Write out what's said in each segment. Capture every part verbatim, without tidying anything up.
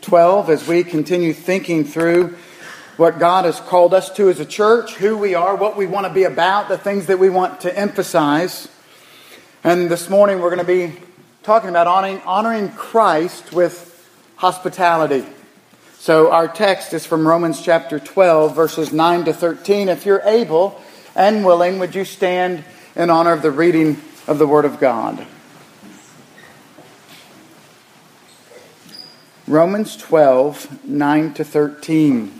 twelve as we continue thinking through what God has called us to as a church, who we are, what we want to be about, the things that we want to emphasize. And this morning we're going to be talking about honoring, honoring Christ with hospitality. So our text is from Romans chapter twelve, verses nine to thirteen. If you're able and willing, would you stand in honor of the reading of the Word of God? Romans twelve, nine to thirteen.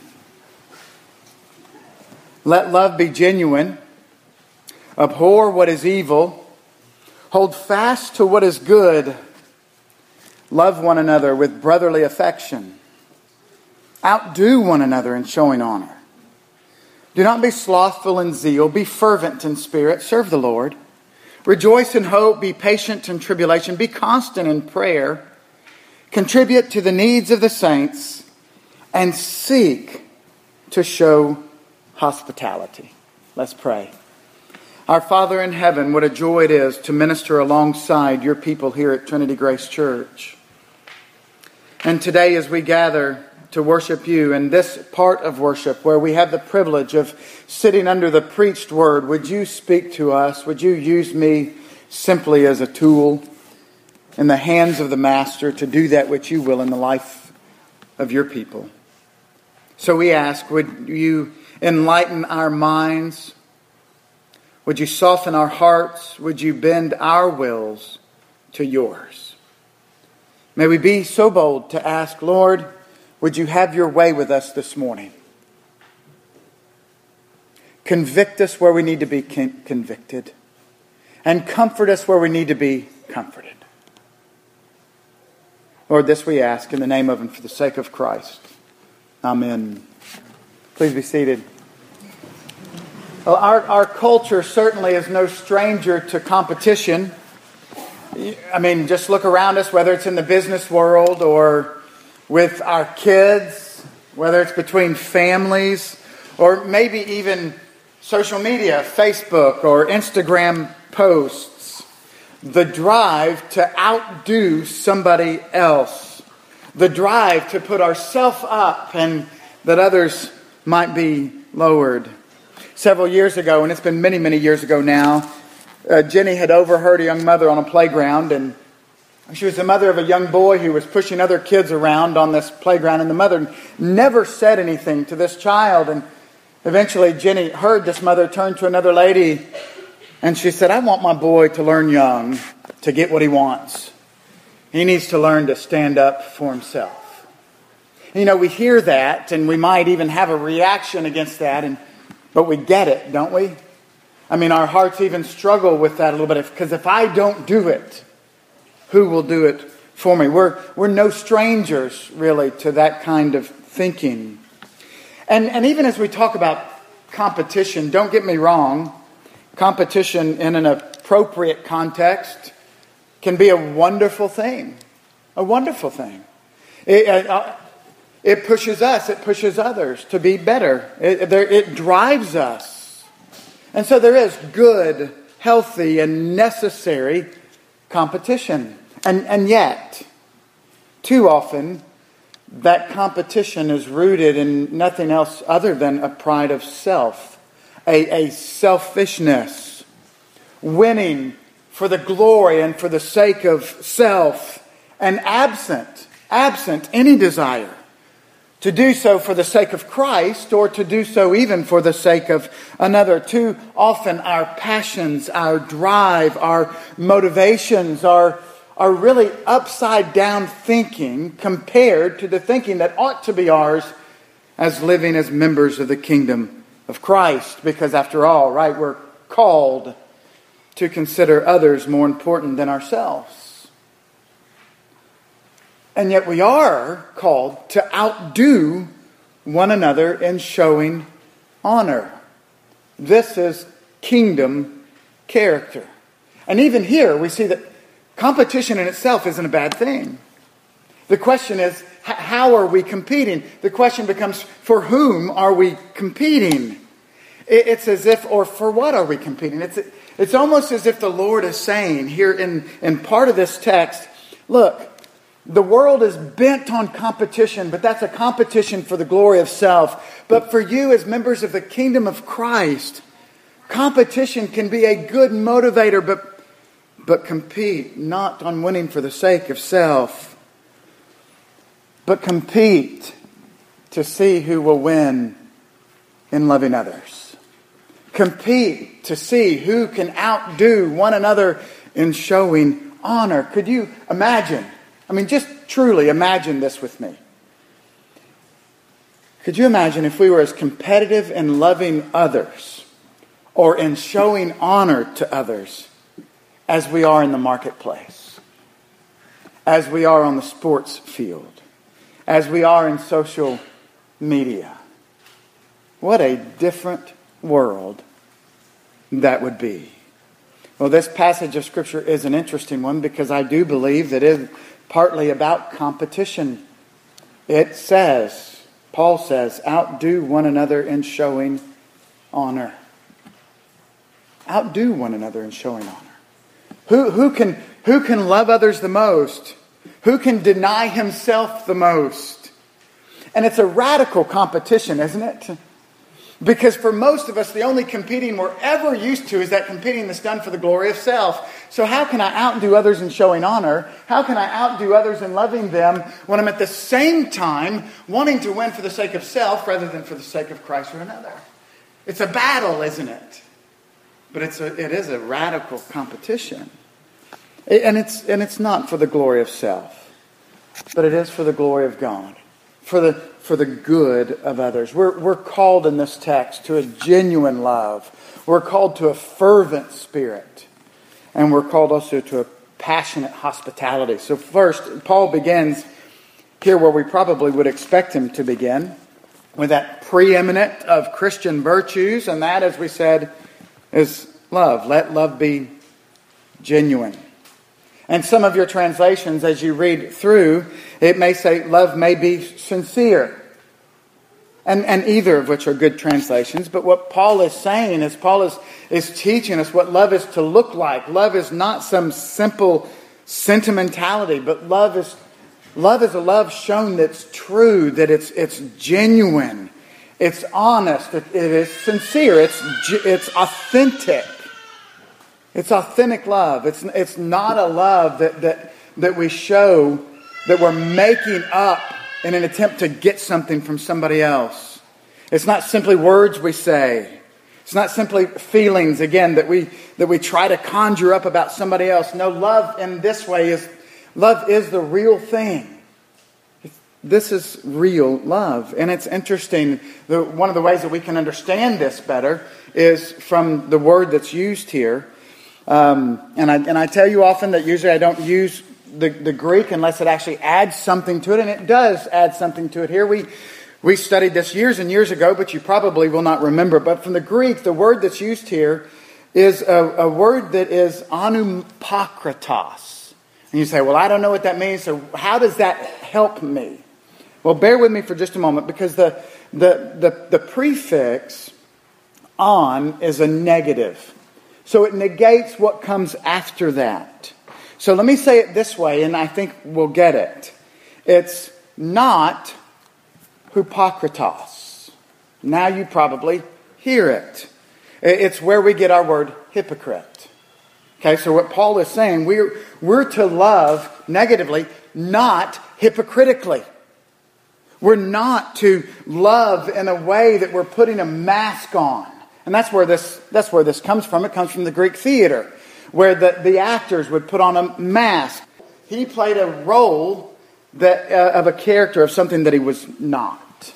Let love be genuine. Abhor what is evil. Hold fast to what is good. Love one another with brotherly affection. Outdo one another in showing honor. Do not be slothful in zeal. Be fervent in spirit. Serve the Lord. Rejoice in hope. Be patient in tribulation. Be constant in prayer. Contribute to the needs of the saints. And seek to show hospitality. Let's pray. Our Father in heaven, what a joy it is to minister alongside your people here at Trinity Grace Church. And today as we gather to worship you in this part of worship where we have the privilege of sitting under the preached word, would you speak to us? Would you use me simply as a tool in the hands of the Master to do that which you will in the life of your people? So we ask, would you enlighten our minds? Would you soften our hearts? Would you bend our wills to yours? May we be so bold to ask, Lord, would you have your way with us this morning? Convict us where we need to be con- convicted. And comfort us where we need to be comforted. Lord, this we ask in the name of and for the sake of Christ. Amen. Please be seated. Well, our, our culture certainly is no stranger to competition. I mean, just look around us, whether it's in the business world or with our kids, whether it's between families, or maybe even social media, Facebook or Instagram posts. The drive to outdo somebody else. The drive to put ourselves up and that others might be lowered. Several years ago, and it's been many, many years ago now, uh, Jenny had overheard a young mother on a playground, and she was the mother of a young boy who was pushing other kids around on this playground, and the mother never said anything to this child. And eventually Jenny heard this mother turn to another lady, and she said, I want my boy to learn young to get what he wants. He needs to learn to stand up for himself. You know, we hear that, and we might even have a reaction against that, and but we get it, don't we? I mean, our hearts even struggle with that a little bit. Because if I don't do it, who will do it for me? We're we're no strangers, really, to that kind of thinking. And, and even as we talk about competition, don't get me wrong, competition in an appropriate context can be a wonderful thing. A wonderful thing. It, uh, It pushes us, it pushes others to be better. It, there, it drives us. And so there is good, healthy, and necessary competition. And, and yet, too often, that competition is rooted in nothing else other than a pride of self. A, a selfishness. Winning for the glory and for the sake of self. And absent, absent any desire to do so for the sake of Christ, or to do so even for the sake of another. Too often our passions, our drive, our motivations are, are really upside down thinking compared to the thinking that ought to be ours as living as members of the kingdom of Christ. Because after all, right, we're called to consider others more important than ourselves. And yet we are called to outdo one another in showing honor. This is kingdom character. And even here we see that competition in itself isn't a bad thing. The question is, how are we competing? The question becomes, for whom are we competing? It's as if, or for what are we competing? It's it's almost as if the Lord is saying here in, in part of this text, look, The world is bent on competition, but that's a competition for the glory of self. But for you as members of the kingdom of Christ, competition can be a good motivator, but, but compete not on winning for the sake of self, but compete to see who will win in loving others. Compete to see who can outdo one another in showing honor. Could you imagine? I mean, just truly imagine this with me. Could you imagine if we were as competitive in loving others or in showing honor to others as we are in the marketplace, as we are on the sports field, as we are in social media? What a different world that would be. Well, this passage of Scripture is an interesting one because I do believe that it is partly about competition. It says, Paul says, outdo one another in showing honor. Outdo one another in showing honor. Who, who can, who can love others the most? Who can deny himself the most? And it's a radical competition, isn't it? Because for most of us, the only competing we're ever used to is that competing that's done for the glory of self. So how can I outdo others in showing honor? How can I outdo others in loving them when I'm at the same time wanting to win for the sake of self rather than for the sake of Christ or another? It's a battle, isn't it? But it's a, it is a radical competition. And it's, and it's not for the glory of self, but it is for the glory of God. For the, for the good of others. We're, we're called in this text to a genuine love. We're called to a fervent spirit. And we're called also to a passionate hospitality. So first, Paul begins here where we probably would expect him to begin, with that preeminent of Christian virtues. And that, as we said, is love. Let love be genuine. And some of your translations, as you read through, it may say love may be sincere. And, and either of which are good translations. But what Paul is saying is Paul is, is teaching us what love is to look like. Love is not some simple sentimentality, but love is love is a love shown that's true, that it's it's genuine, it's honest, it, it is sincere, it's it's authentic. It's authentic love. It's it's not a love that, that, that we show that we're making up in an attempt to get something from somebody else. It's not simply words we say. It's not simply feelings, again, that we that we try to conjure up about somebody else. No, love in this way is love is the real thing. This is real love. And it's interesting. The, one of the ways that we can understand this better is from the word that's used here. Um, and I and I tell you often that usually I don't use the, the Greek unless it actually adds something to it, and it does add something to it here. We we studied this years and years ago, but you probably will not remember. But from the Greek, the word that's used here is a, a word that is anupokritos. And you say, well, I don't know what that means, so how does that help me? Well, bear with me for just a moment, because the the the, the prefix on is a negative. So it negates what comes after that. So let me say it this way, and I think we'll get it. It's not hypokritos. Now you probably hear it. It's where we get our word hypocrite. Okay, so what Paul is saying, we're, we're to love negatively, not hypocritically. We're not to love in a way that we're putting a mask on. And that's where this that's where this comes from. It comes from the Greek theater, where the, the actors would put on a mask. He played a role that uh, of a character of something that he was not.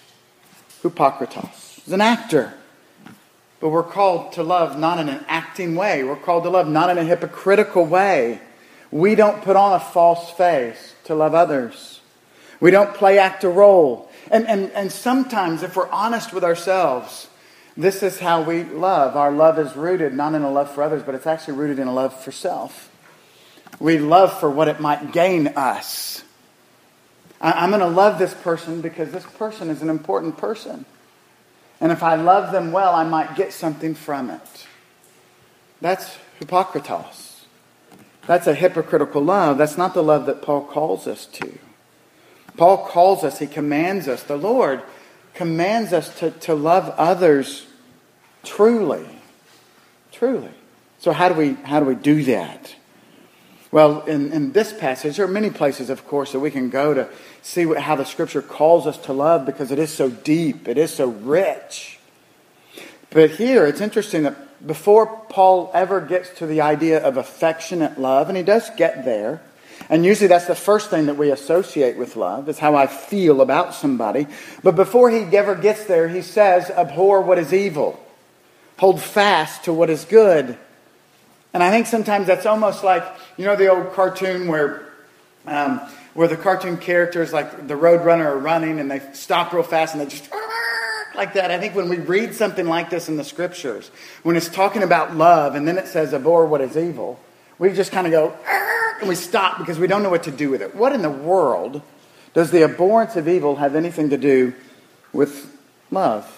Hypokritos. He's an actor. But we're called to love not in an acting way. We're called to love not in a hypocritical way. We don't put on a false face to love others. We don't play act a role. And, and, and sometimes, if we're honest with ourselves, this is how we love. Our love is rooted not in a love for others, but it's actually rooted in a love for self. We love for what it might gain us. I'm going to love this person because this person is an important person. And if I love them well, I might get something from it. That's hypokritos. That's a hypocritical love. That's not the love that Paul calls us to. Paul calls us, he commands us, the Lord commands us to, to love others truly. Truly. So how do we how do we do that? Well, in, in this passage, there are many places, of course, that we can go to see what, how the Scripture calls us to love, because it is so deep, it is so rich. But here, it's interesting that before Paul ever gets to the idea of affectionate love, and he does get there, and usually that's the first thing that we associate with love, is how I feel about somebody. But before he ever gets there, he says, abhor what is evil. Hold fast to what is good. And I think sometimes that's almost like, you know, the old cartoon where um, where the cartoon characters, like the Roadrunner, are running and they stop real fast and they just like that. I think when we read something like this in the Scriptures, when it's talking about love and then it says abhor what is evil, we just kind of go and we stop because we don't know what to do with it. What in the world does the abhorrence of evil have anything to do with love?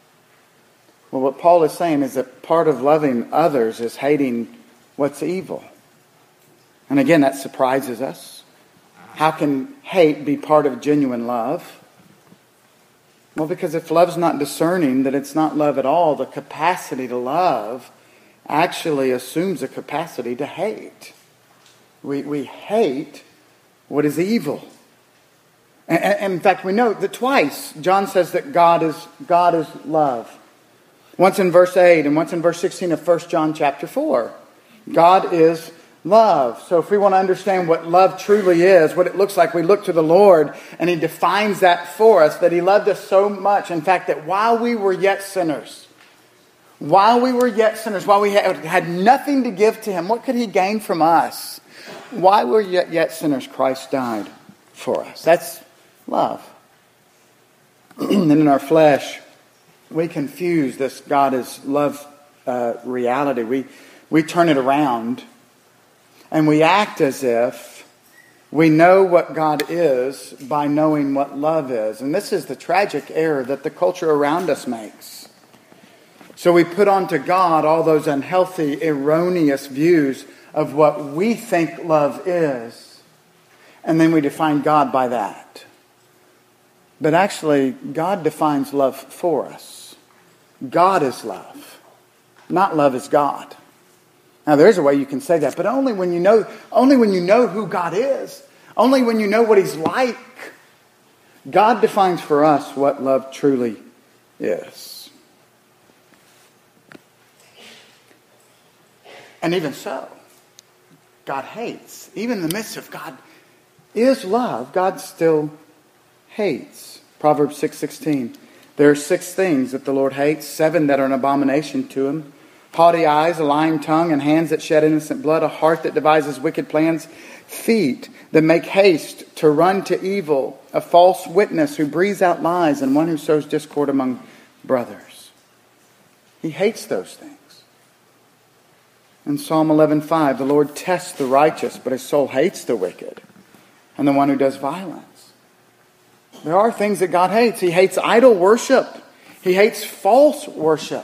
Well, what Paul is saying is that part of loving others is hating what's evil. And again, that surprises us. How can hate be part of genuine love? Well, because if love's not discerning, that it's not love at all. The capacity to love actually assumes a capacity to hate. We, we hate what is evil. And, and in fact, we know that twice John says that God is God is love. Once in verse eight and once in verse sixteen of First John chapter four. God is love. So if we want to understand what love truly is, what it looks like, we look to the Lord and He defines that for us, that He loved us so much, in fact, that while we were yet sinners, while we were yet sinners, while we had, had nothing to give to Him, what could He gain from us? While we were yet, yet sinners, Christ died for us. That's love. And in our flesh, we confuse this God is love uh, reality. We we turn it around and we act as if we know what God is by knowing what love is. And this is the tragic error that the culture around us makes. So we put onto God all those unhealthy, erroneous views of what we think love is. And then we define God by that. But actually, God defines love for us. God is love. Not love is God. Now there's a way you can say that, but only when you know only when you know who God is. Only when you know what He's like. God defines for us what love truly is. And even so, God hates. Even in the midst of God is love, God still hates. Proverbs six sixteen. There are six things that the Lord hates, seven that are an abomination to Him. Haughty eyes, a lying tongue, and hands that shed innocent blood, a heart that devises wicked plans, feet that make haste to run to evil, a false witness who breathes out lies, and one who sows discord among brothers. He hates those things. In Psalm eleven five, the Lord tests the righteous, but His soul hates the wicked and the one who does violence. There are things that God hates. He hates idol worship. He hates false worship.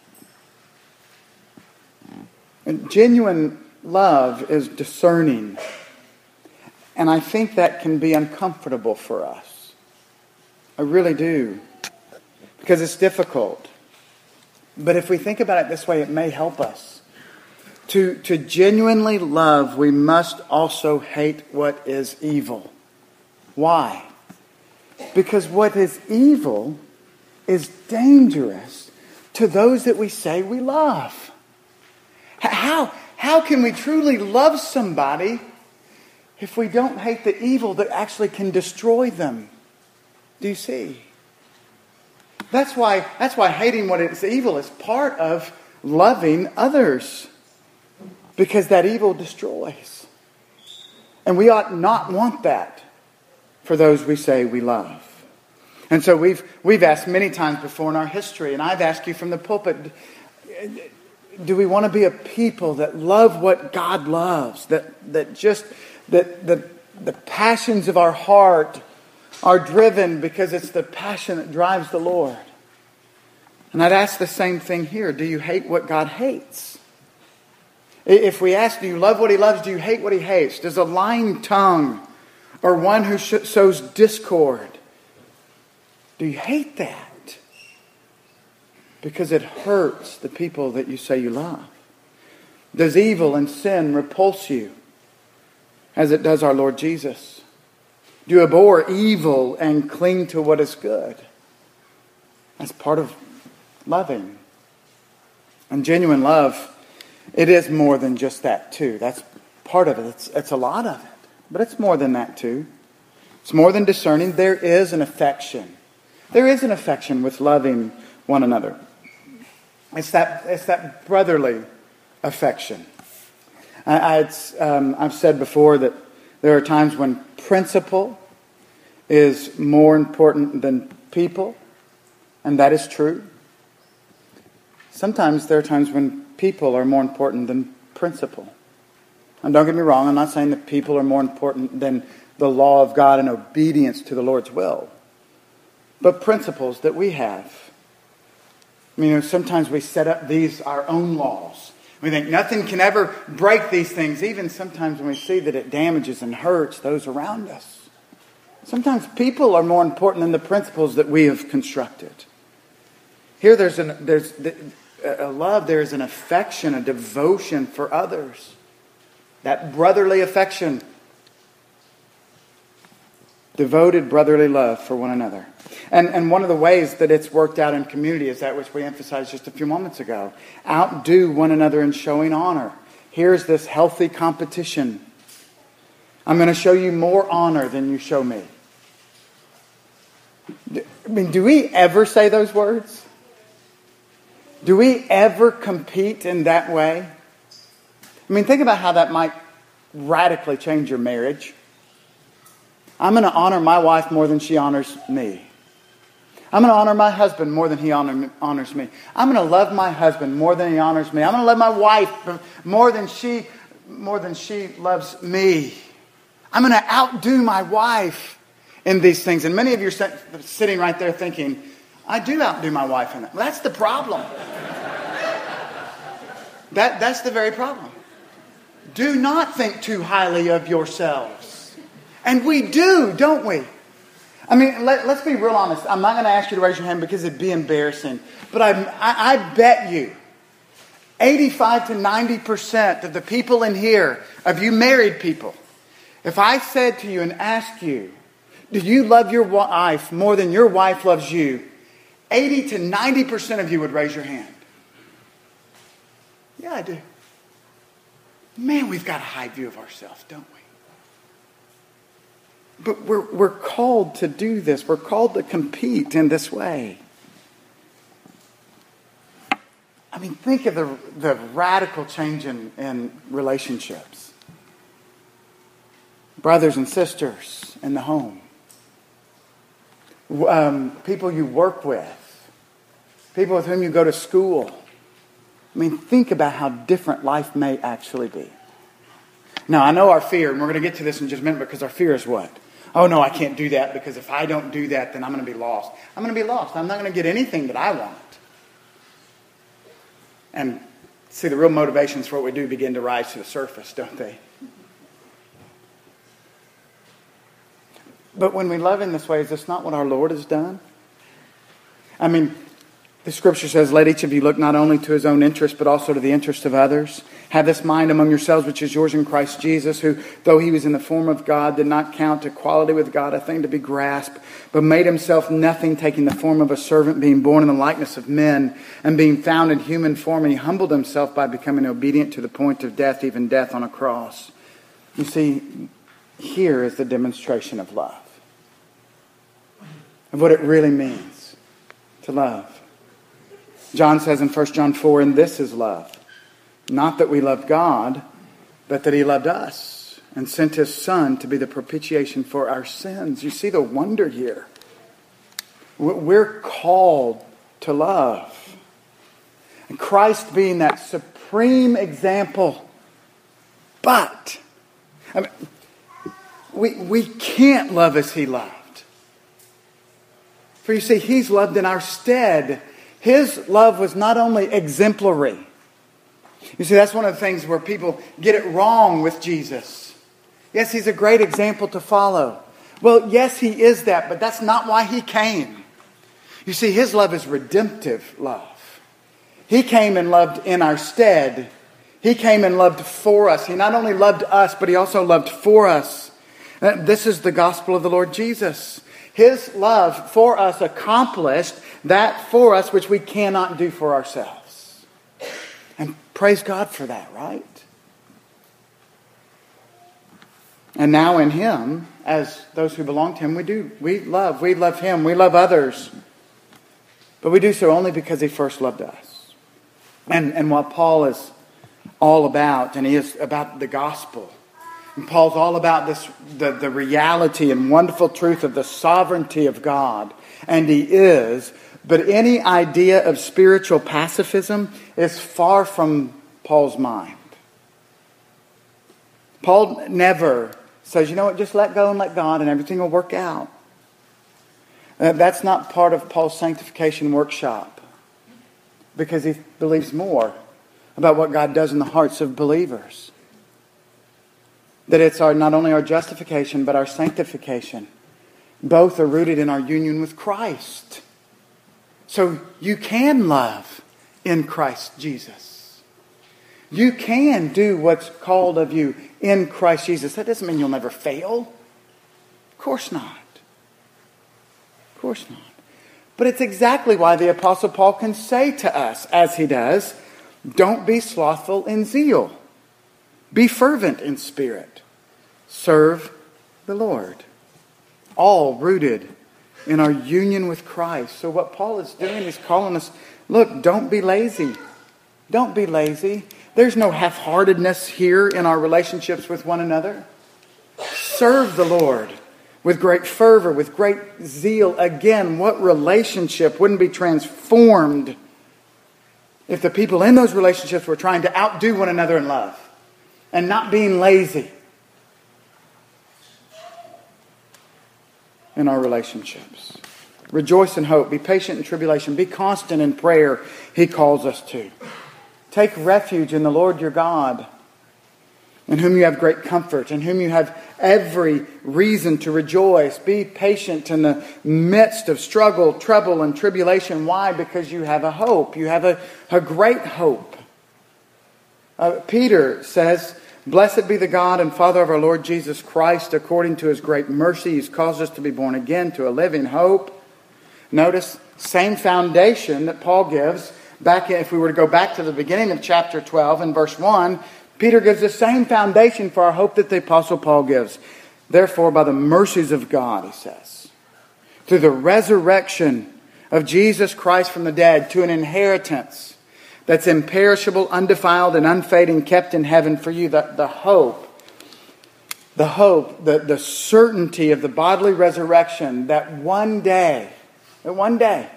And genuine love is discerning. And I think that can be uncomfortable for us. I really do. Because it's difficult. But if we think about it this way, it may help us. To, to genuinely love, we must also hate what is evil. Why? Because what is evil is dangerous to those that we say we love. How, how can we truly love somebody if we don't hate the evil that actually can destroy them? Do you see? That's why, that's why hating what is evil is part of loving others. Because that evil destroys. And we ought not want that for those we say we love. And so we've we've asked many times before in our history, and I've asked you from the pulpit, do we want to be a people that love what God loves? That that just that the the passions of our heart are driven because it's the passion that drives the Lord. And I'd ask the same thing here. Do you hate what God hates? If we ask, do you love what he loves? Do you hate what he hates? Does a lying tongue or one who sows discord, do you hate that? Because it hurts the people that you say you love. Does evil and sin repulse you as it does our Lord Jesus? Do you abhor evil and cling to what is good? That's part of loving. And genuine love, it is more than just that too. That's part of it. It's, it's a lot of it. But it's more than that too. It's more than discerning. There is an affection. There is an affection with loving one another. It's that, it's that brotherly affection. I, I, um, I've said before that there are times when principle is more important than people. And that is true. Sometimes there are times when people are more important than principle. And don't get me wrong, I'm not saying that people are more important than the law of God and obedience to the Lord's will. But principles that we have. I mean, you know, sometimes we set up these, our own laws. We think nothing can ever break these things, even sometimes when we see that it damages and hurts those around us. Sometimes people are more important than the principles that we have constructed. Here there's an, there's a love, there is an affection, a devotion for others. That brotherly affection. Devoted brotherly love for one another. And, and one of the ways that it's worked out in community is that which we emphasized just a few moments ago. Outdo one another in showing honor. Here's this healthy competition. I'm going to show you more honor than you show me. I mean, do we ever say those words? Do we ever compete in that way? I mean, think about how that might radically change your marriage. I'm going to honor my wife more than she honors me. I'm going to honor my husband more than he honor, honors me. I'm going to love my husband more than he honors me. I'm going to love my wife more than she, more than she loves me. I'm going to outdo my wife in these things. And many of you are sitting right there thinking, I do outdo my wife in that. Well, that's the problem. That, that's the very problem. Do not think too highly of yourselves. And we do, don't we? I mean, let, let's be real honest. I'm not going to ask you to raise your hand because it'd be embarrassing. But I, I, I bet you eighty-five to ninety percent of the people in here, of you married people, if I said to you and asked you, do you love your wife more than your wife loves you? eighty to ninety percent of you would raise your hand. Yeah, I do. Man, we've got a high view of ourselves, don't we? But we're, we're called to do this. We're called to compete in this way. I mean, think of the, the radical change in, in relationships. Brothers and sisters in the home. Um, people you work with. People with whom you go to school. I mean, think about how different life may actually be. Now, I know our fear, and we're going to get to this in just a minute, because our fear is what? Oh, no, I can't do that, because if I don't do that, then I'm going to be lost. I'm going to be lost. I'm not going to get anything that I want. And see, the real motivations for what we do begin to rise to the surface, don't they? But when we love in this way, is this not what our Lord has done? I mean, the Scripture says, let each of you look not only to his own interest, but also to the interest of others. Have this mind among yourselves, which is yours in Christ Jesus, who, though he was in the form of God, did not count equality with God a thing to be grasped, but made himself nothing, taking the form of a servant, being born in the likeness of men, and being found in human form. And he humbled himself by becoming obedient to the point of death, even death on a cross. You see, here is the demonstration of love. Of what it really means to love. John says in First John four, and this is love. Not that we loved God, but that he loved us and sent his Son to be the propitiation for our sins. You see the wonder here. We're called to love. And Christ being that supreme example. But, I mean, we, we can't love as he loved. For you see, he's loved in our stead. His love was not only exemplary, You see, that's one of the things where people get it wrong with Jesus. Yes, He's a great example to follow. Well, yes, He is that, but that's not why He came. You see, His love is redemptive love. He came and loved in our stead. He came and loved for us. He not only loved us, but He also loved for us. This is the gospel of the Lord Jesus. His love for us accomplished that for us which we cannot do for ourselves. And praise God for that, right? And now in Him, as those who belong to Him, we do. We love. We love Him. We love others. But we do so only because He first loved us. And, and what Paul is all about, and he is about the gospel. And Paul's all about this, the, the reality and wonderful truth of the sovereignty of God. And he is. But any idea of spiritual pacifism is far from Paul's mind. Paul never says, you know what, just let go and let God and everything will work out. Uh, that's not part of Paul's sanctification workshop. Because he believes more about what God does in the hearts of believers. That it's our not only our justification, but our sanctification. Both are rooted in our union with Christ. So you can love in Christ Jesus. You can do what's called of you in Christ Jesus. That doesn't mean you'll never fail. Of course not. Of course not. But it's exactly why the Apostle Paul can say to us, as he does, don't be slothful in zeal. Be fervent in spirit. Serve the Lord. All rooted in our union with Christ. So what Paul is doing is calling us, look, don't be lazy. Don't be lazy. There's no half-heartedness here in our relationships with one another. Serve the Lord with great fervor, with great zeal. Again, what relationship wouldn't be transformed if the people in those relationships were trying to outdo one another in love and not being lazy in our relationships? Rejoice in hope. Be patient in tribulation. Be constant in prayer, he calls us to. Take refuge in the Lord your God, in whom you have great comfort, in whom you have every reason to rejoice. Be patient in the midst of struggle, trouble, and tribulation. Why? Because you have a hope. You have a, a great hope. Uh, Peter says, blessed be the God and Father of our Lord Jesus Christ. According to His great mercy, He's caused us to be born again to a living hope. Notice, same foundation that Paul gives. Back, if we were to go back to the beginning of chapter twelve and verse one, Peter gives the same foundation for our hope that the Apostle Paul gives. Therefore, by the mercies of God, he says, through the resurrection of Jesus Christ from the dead, to an inheritance that's imperishable, undefiled, and unfading, kept in heaven for you. The, the hope, the hope, the, the certainty of the bodily resurrection, that one day, that one day,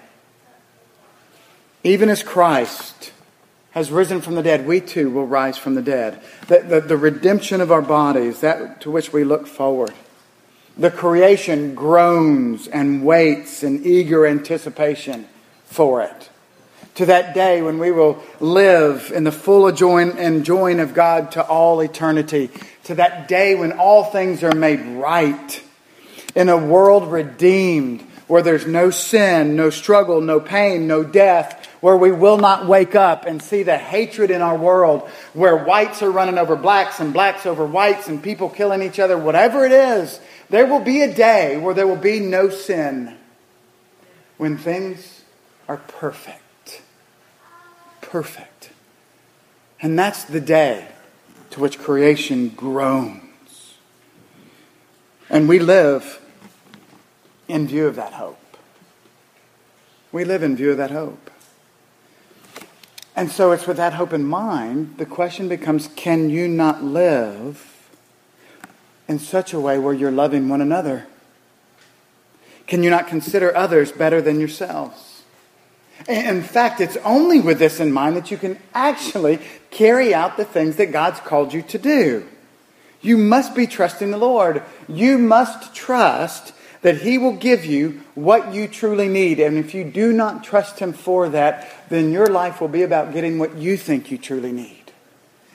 even as Christ has risen from the dead, we too will rise from the dead. The, the, the redemption of our bodies, that to which we look forward. The creation groans and waits in eager anticipation for it. To that day when we will live in the full enjoying of God to all eternity. To that day when all things are made right. In a world redeemed, where there's no sin, no struggle, no pain, no death. Where we will not wake up and see the hatred in our world. Where whites are running over blacks and blacks over whites and people killing each other. Whatever it is, there will be a day where there will be no sin. When things are perfect. Perfect. And that's the day to which creation groans. And we live in view of that hope. We live in view of that hope. And so it's with that hope in mind, the question becomes, can you not live in such a way where you're loving one another? Can you not consider others better than yourselves? In fact, it's only with this in mind that you can actually carry out the things that God's called you to do. You must be trusting the Lord. You must trust that He will give you what you truly need. And if you do not trust Him for that, then your life will be about getting what you think you truly need.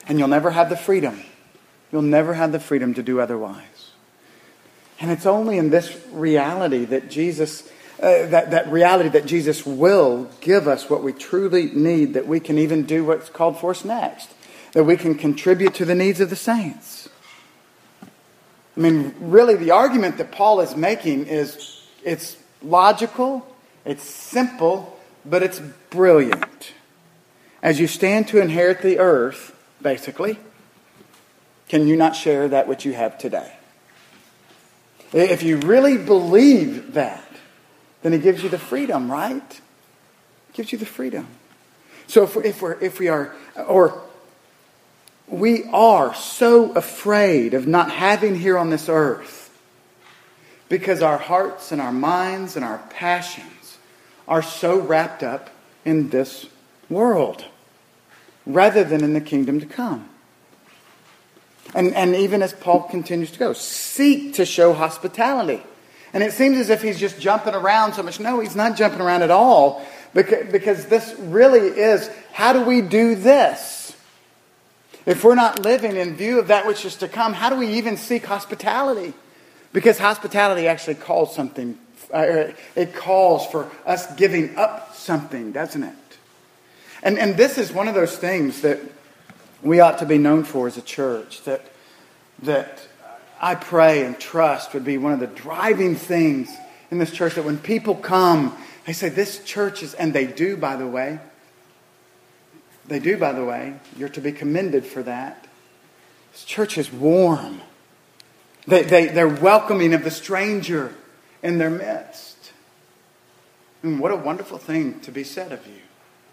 And you'll never have the freedom. You'll never have the freedom to do otherwise. And it's only in this reality that Jesus, uh, that, that reality that Jesus will give us what we truly need, that we can even do what's called for us next. That we can contribute to the needs of the saints. I mean, really, the argument that Paul is making is, it's logical, it's simple, but it's brilliant. As you stand to inherit the earth, basically, can you not share that which you have today? If you really believe that, then He gives you the freedom, right? Gives you the freedom. So if we're, if we're, if we are, or we are so afraid of not having here on this earth, because our hearts and our minds and our passions are so wrapped up in this world, rather than in the kingdom to come. And, and even as Paul continues to go, seek to show hospitality. And it seems as if he's just jumping around so much. No, he's not jumping around at all. Because, because this really is, how do we do this? If we're not living in view of that which is to come, how do we even seek hospitality? Because hospitality actually calls something, uh, it calls for us giving up something, doesn't it? And, and this is one of those things that we ought to be known for as a church, that, that I pray and trust would be one of the driving things in this church, that when people come, they say, this church is, and they do, by the way, they do, by the way, you're to be commended for that. This church is warm. They, they, they're welcoming of the stranger in their midst. And what a wonderful thing to be said of you.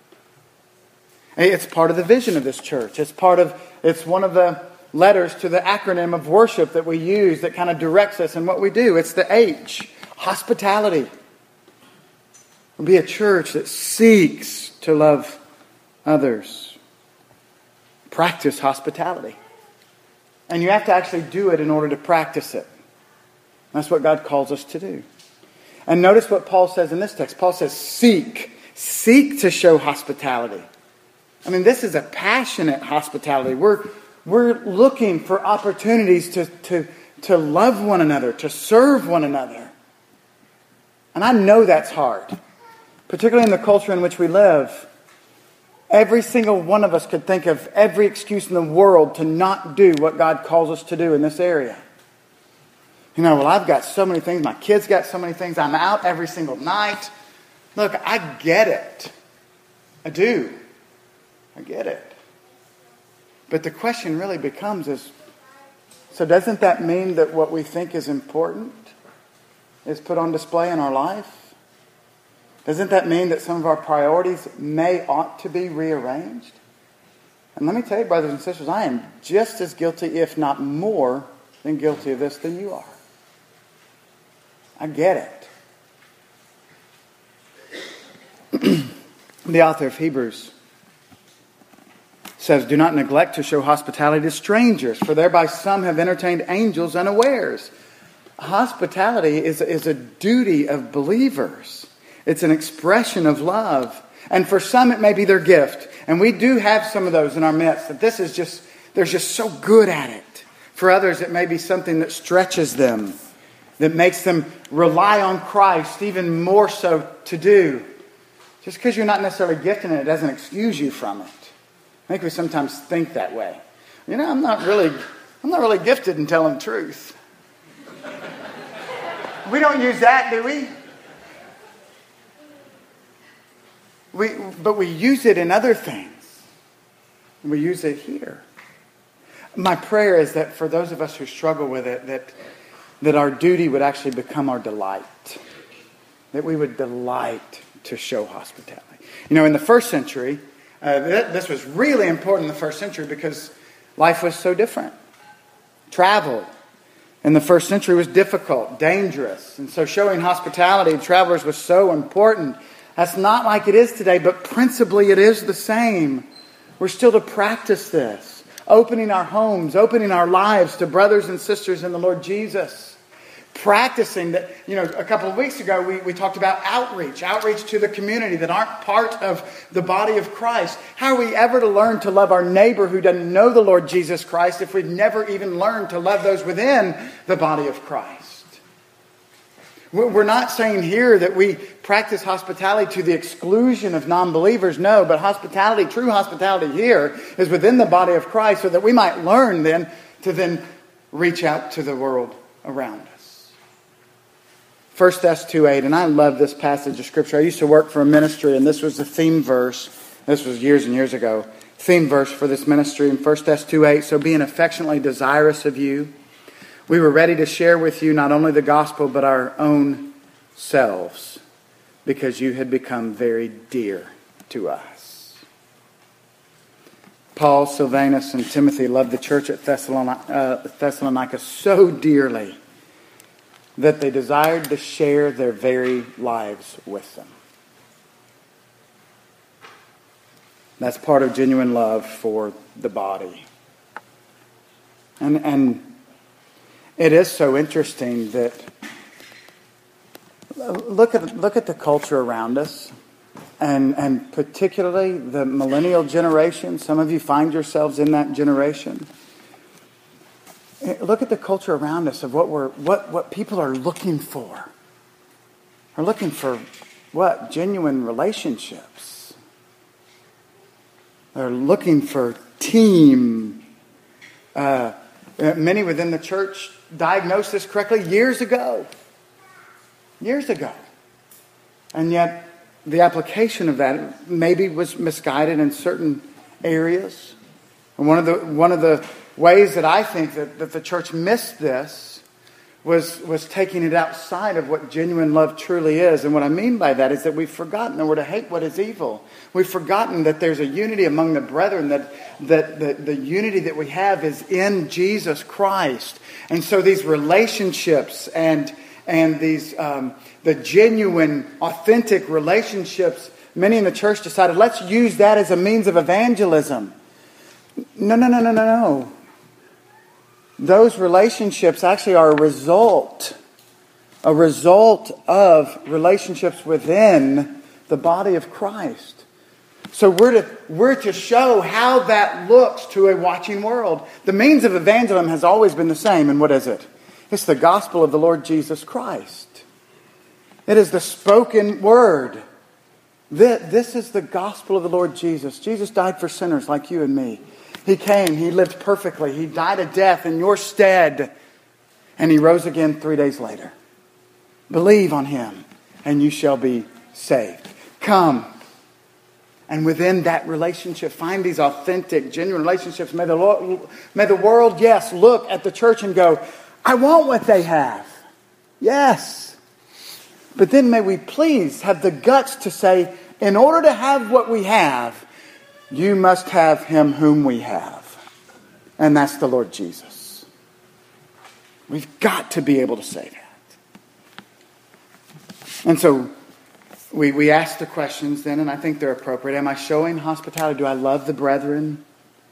It's part of the vision of this church. It's part of, it's one of the letters to the acronym of worship that we use that kind of directs us in what we do. It's the H, hospitality. We'll be a church that seeks to love others. Practice hospitality. And you have to actually do it in order to practice it. That's what God calls us to do. And notice what Paul says in this text. Paul says, seek. Seek to show hospitality. I mean, this is a passionate hospitality. We're, we're looking for opportunities to, to, to love one another, to serve one another. And I know that's hard, particularly in the culture in which we live. Every single one of us could think of every excuse in the world to not do what God calls us to do in this area. You know, well, I've got so many things. My kids got so many things. I'm out every single night. Look, I get it. I do. I get it. But the question really becomes is, so doesn't that mean that what we think is important is put on display in our life? Doesn't that mean that some of our priorities may ought to be rearranged? And let me tell you, brothers and sisters, I am just as guilty, if not more, than guilty of this than you are. I get it. The author of Hebrews says, do not neglect to show hospitality to strangers, for thereby some have entertained angels unawares. Hospitality is, is a duty of believers. It's an expression of love. And for some it may be their gift. And we do have some of those in our midst. That this is just, they're just so good at it. For others it may be something that stretches them. That makes them rely on Christ even more so to do. Just because you're not necessarily gifted in it doesn't excuse you from it. I think we sometimes think that way. You know, I'm not really, I'm not really gifted in telling the truth. We don't use that, do we? We, but we use it in other things. We use it here. My prayer is that for those of us who struggle with it, that, that our duty would actually become our delight. That we would delight to show hospitality. You know, in the first century, uh, this was really important in the first century because life was so different. Travel in the first century was difficult, dangerous. And so showing hospitality to travelers was so important. That's not like it is today, but principally it is the same. We're still to practice this. Opening our homes, opening our lives to brothers and sisters in the Lord Jesus. practicing that. You know, a couple of weeks ago we, we talked about outreach, outreach to the community that aren't part of the body of Christ. How are we ever to learn to love our neighbor who doesn't know the Lord Jesus Christ if we've never even learned to love those within the body of Christ? We're not saying here that we practice hospitality to the exclusion of non-believers. No, but hospitality, true hospitality here is within the body of Christ so that we might learn then to then reach out to the world around us. First Thessalonians two eight, and I love this passage of Scripture. I used to work for a ministry, and this was the theme verse. This was years and years ago. Theme verse for this ministry in First Thessalonians two eight. So being affectionately desirous of you, we were ready to share with you not only the gospel, but our own selves, because you had become very dear to us. Paul, Silvanus, and Timothy loved the church at Thessalonica, uh, Thessalonica so dearly that they desired to share their very lives with them. That's part of genuine love for the body. And and it is so interesting that look at look at the culture around us, and and particularly the millennial generation. Some of you find yourselves in that generation. Look at the culture around us of what we're what, what people are looking for. Are looking for what? Genuine relationships. They're looking for team. Uh, many within the church diagnosed this correctly years ago. Years ago. And yet the application of that maybe was misguided in certain areas. And one of the one of the ways that I think that, that the church missed this was, was taking it outside of what genuine love truly is. And what I mean by that is that we've forgotten that we're to hate what is evil. We've forgotten that there's a unity among the brethren, that, that the, the unity that we have is in Jesus Christ. And so these relationships and and these um, the genuine, authentic relationships, many in the church decided, let's use that as a means of evangelism. No, no, no, no, no, no. Those relationships actually are a result, a result of relationships within the body of Christ. So we're to, we're to show how that looks to a watching world. The means of evangelism has always been the same. And what is it? It's the gospel of the Lord Jesus Christ. It is the spoken word. This is the gospel of the Lord Jesus. Jesus died for sinners like you and me. He came, He lived perfectly. He died a death in your stead. And He rose again three days later. Believe on Him and you shall be saved. Come. And within that relationship, find these authentic, genuine relationships. May the Lord, may the world, yes, look at the church and go, I want what they have. Yes. But then may we please have the guts to say, in order to have what we have, you must have Him whom we have. And that's the Lord Jesus. We've got to be able to say that. And so we, we ask the questions then, and I think they're appropriate. Am I showing hospitality? Do I love the brethren?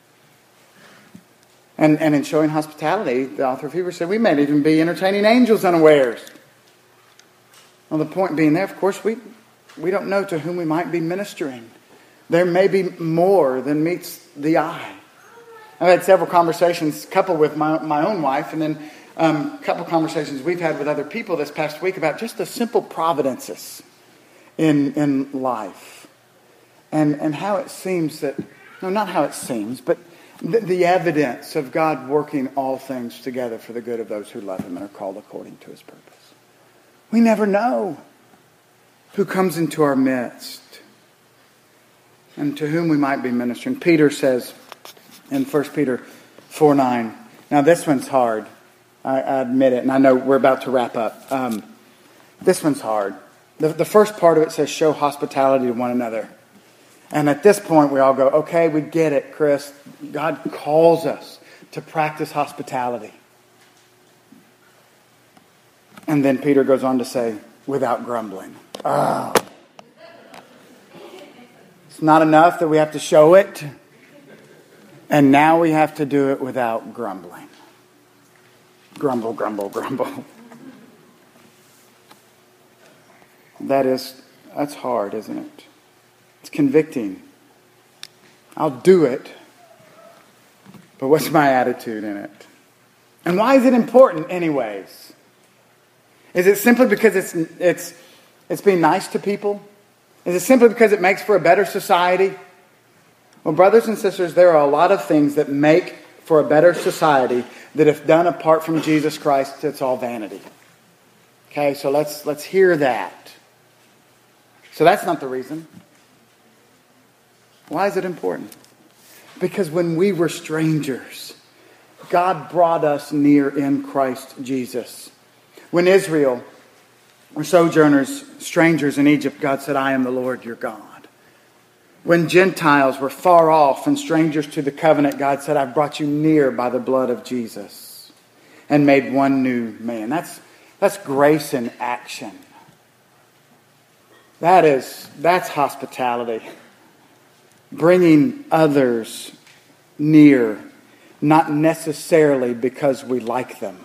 And, and in showing hospitality, the author of Hebrews said we may even be entertaining angels unawares. Well, the point being there, of course, we, we don't know to whom we might be ministering. There may be more than meets the eye. I've had several conversations, a couple with my, my own wife, and then um, a couple conversations we've had with other people this past week about just the simple providences in, in life. And, and how it seems that, no, not how it seems, but the, the evidence of God working all things together for the good of those who love Him and are called according to His purpose. We never know who comes into our midst and to whom we might be ministering. Peter says in First Peter four nine, now this one's hard. I, I admit it, and I know we're about to wrap up. Um, this one's hard. The, the first part of it says, show hospitality to one another. And at this point, we all go, okay, we get it, Chris. God calls us to practice hospitality. And then Peter goes on to say, without grumbling. Oh. It's not enough that we have to show it. And now we have to do it without grumbling. Grumble, grumble, grumble. That is, that's hard, isn't it? It's convicting. I'll do it, but what's my attitude in it? And why is it important anyways? Is it simply because it's it's it's being nice to people? Is it simply because it makes for a better society? Well, brothers and sisters, there are a lot of things that make for a better society that if done apart from Jesus Christ, it's all vanity. Okay, so let's let's hear that. So that's not the reason. Why is it important? Because when we were strangers, God brought us near in Christ Jesus. When Israel were sojourners, strangers in Egypt, God said, I am the Lord your God. When Gentiles were far off and strangers to the covenant, God said, I've brought you near by the blood of Jesus and made one new man. That's, that's grace in action. That is, that's hospitality. Bringing others near, not necessarily because we like them,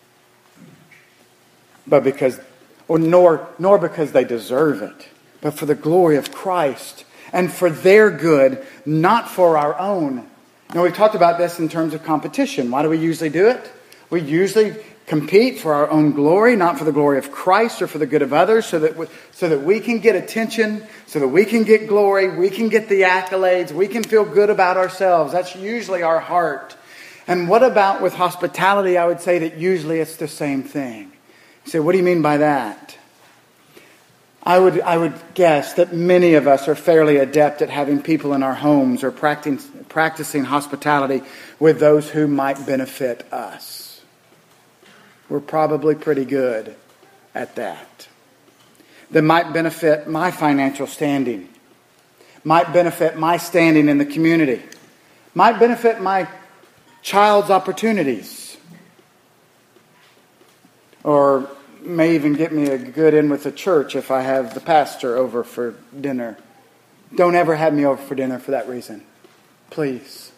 but because, or nor, nor because they deserve it, but for the glory of Christ and for their good, not for our own. Now, we've talked about this in terms of competition. Why do we usually do it? We usually compete for our own glory, not for the glory of Christ or for the good of others, so that we, so that we can get attention, so that we can get glory, we can get the accolades, we can feel good about ourselves. That's usually our heart. And what about with hospitality? I would say that usually it's the same thing. You say, what do you mean by that? I would I would guess that many of us are fairly adept at having people in our homes or practicing, practicing hospitality with those who might benefit us. We're probably pretty good at that. That might benefit my financial standing. Might benefit my standing in the community. Might benefit my child's opportunities. Or may even get me a good in with the church if I have the pastor over for dinner. Don't ever have me over for dinner for that reason. Please.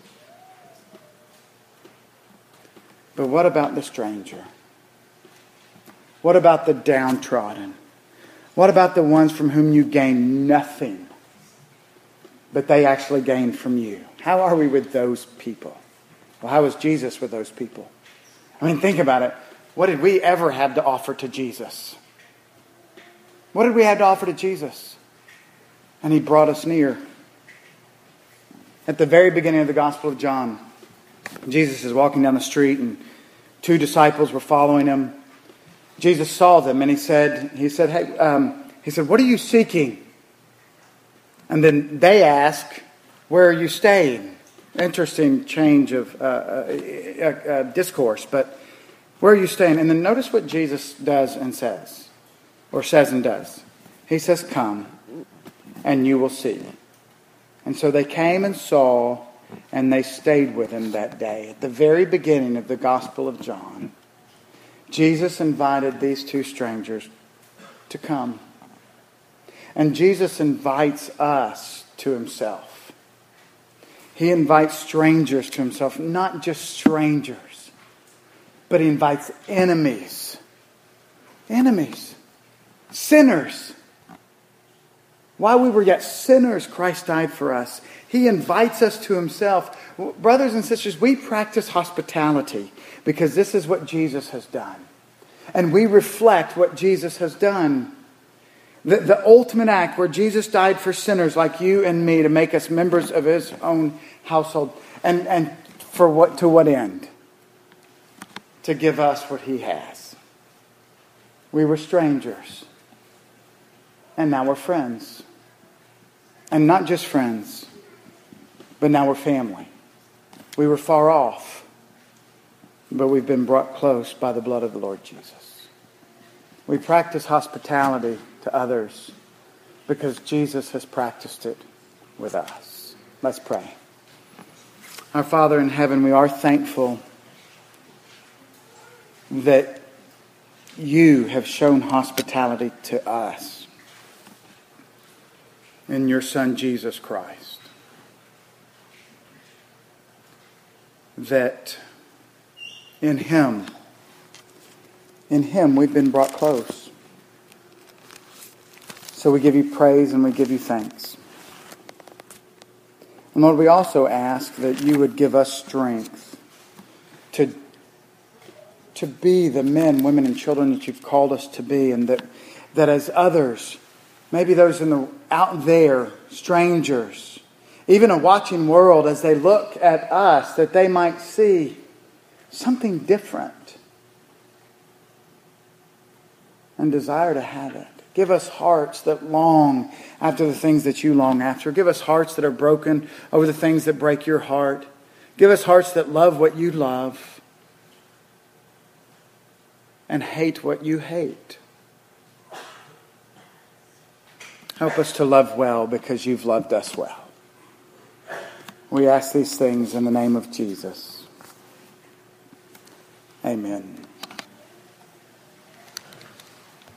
But what about the stranger? What about the downtrodden? What about the ones from whom you gain nothing, but they actually gain from you? How are we with those people? Well, how was Jesus with those people? I mean, think about it. What did we ever have to offer to Jesus? What did we have to offer to Jesus? And He brought us near. At the very beginning of the Gospel of John, Jesus is walking down the street and two disciples were following Him. Jesus saw them and He said, He said, hey, um, He said, what are you seeking? And then they ask, where are you staying? Interesting change of uh, uh, uh, discourse, but where are you staying? And then notice what Jesus does and says, or says and does. He says, come, and you will see. And so they came and saw, and they stayed with Him that day. At the very beginning of the Gospel of John, Jesus invited these two strangers to come. And Jesus invites us to Himself. He invites strangers to Himself, not just strangers, but He invites enemies. Enemies. Sinners. While we were yet sinners, Christ died for us. He invites us to Himself. Brothers and sisters, we practice hospitality because this is what Jesus has done. And we reflect what Jesus has done. The, the ultimate act where Jesus died for sinners like you and me to make us members of His own household. And, and for what to what end? To give us what He has. We were strangers. And now we're friends. And not just friends, but now we're family. We were far off, but we've been brought close by the blood of the Lord Jesus. We practice hospitality to others because Jesus has practiced it with us. Let's pray. Our Father in heaven, we are thankful that You have shown hospitality to us in Your Son, Jesus Christ. That in Him, in Him we've been brought close. So we give you praise and we give you thanks. And Lord, we also ask that you would give us strength to, to be the men, women, and children that you've called us to be, and that, that as others, maybe those in the out there, strangers, even a watching world, as they look at us, that they might see something different and desire to have it. Give us hearts that long after the things that you long after. Give us hearts that are broken over the things that break your heart. Give us hearts that love what you love and hate what you hate. Help us to love well because you've loved us well. We ask these things in the name of Jesus. Amen.